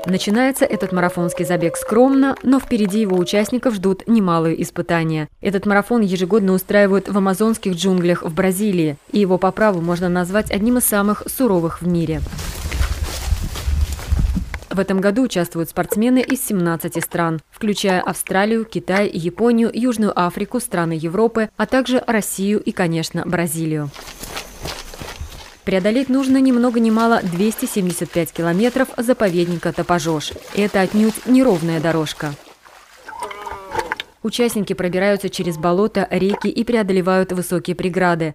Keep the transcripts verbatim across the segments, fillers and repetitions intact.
Начинается этот марафонский забег скромно, но впереди его участников ждут немалые испытания. Этот марафон ежегодно устраивают в амазонских джунглях в Бразилии, и его по праву можно назвать одним из самых суровых в мире. В этом году участвуют спортсмены из семнадцати стран, включая Австралию, Китай, Японию, Южную Африку, страны Европы, а также Россию и, конечно, Бразилию. Преодолеть нужно ни много ни мало двести семьдесят пять километров заповедника Тапажош. Это отнюдь неровная дорожка. Участники пробираются через болота, реки и преодолевают высокие преграды.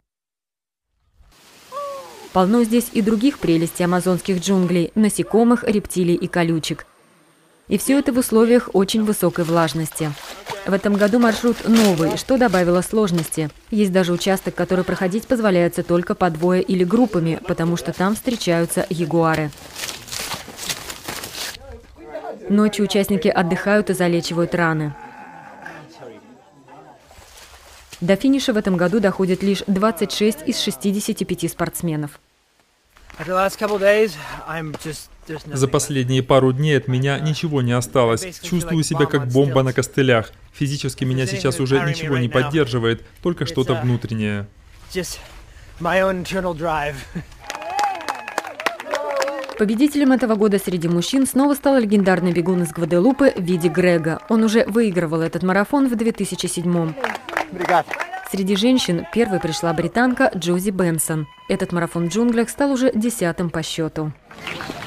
Полно здесь и других прелестей амазонских джунглей – насекомых, рептилий и колючек. И все это в условиях очень высокой влажности. В этом году маршрут новый, что добавило сложности. Есть даже участок, который проходить позволяется только по двое или группами, потому что там встречаются ягуары. Ночью участники отдыхают и залечивают раны. До финиша в этом году доходит лишь двадцать шесть из шестидесяти пяти спортсменов. За последние пару дней от меня ничего не осталось. Чувствую себя как бомба на костылях. Физически меня сейчас уже ничего не поддерживает, только что-то внутреннее. Победителем этого года среди мужчин снова стал легендарный бегун из Гваделупы Види Грега. Он уже выигрывал этот марафон в две тысячи седьмом. Среди женщин первой пришла британка Джози Бенсон. Этот марафон в джунглях стал уже десятым по счету.